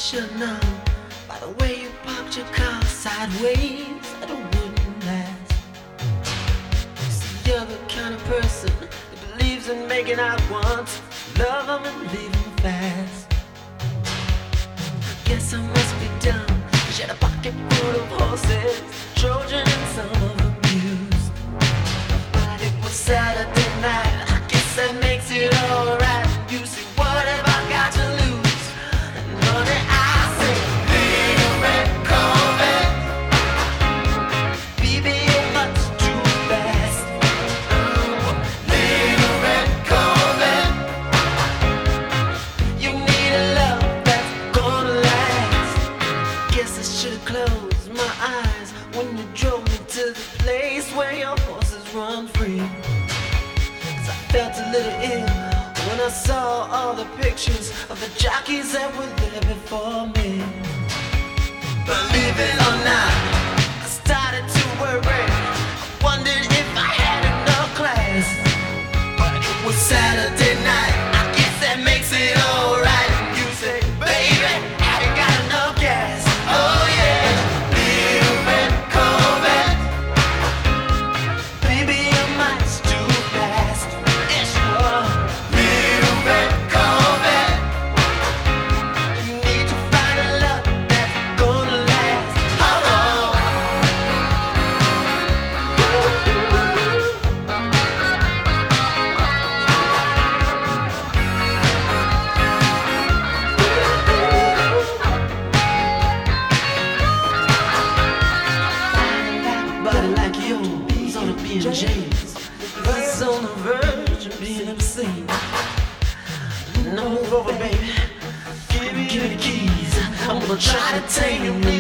should know by the way you parked your car sideways that it wouldn't last. See, you're the kind of person that believes in making out once, love them and leave them fast. Guess I must be dumb. She had a pocket full of horses, Trojan and some of them used. But it was Saturday night, I guess that makes it alright. You see, what have I got to lose? And honey, I say, little red Corvette, baby, you're much too fast. Little red Corvette, you need a love that's gonna last. Guess I should've closed my eyes when you drove me to the place where your horses run free. 'Cause I felt a little ill when I saw all the pictures of the jockeys that were there before me. Believe it or not, I started to worry. I wondered if I had enough class. But it was Saturday night, I guess that makes it alright. And you say, baby, have you got enough gas? Oh yeah, little red Corvette, baby, you're much too fast. Yeah, sure. Little red Corvette, you need to find a love that's gonna last. Oh, oh. Body like yours on a B&J's, buzz on the verge of being obscene. Now move over, baby. Give me the keys. I'm gonna try to tame you.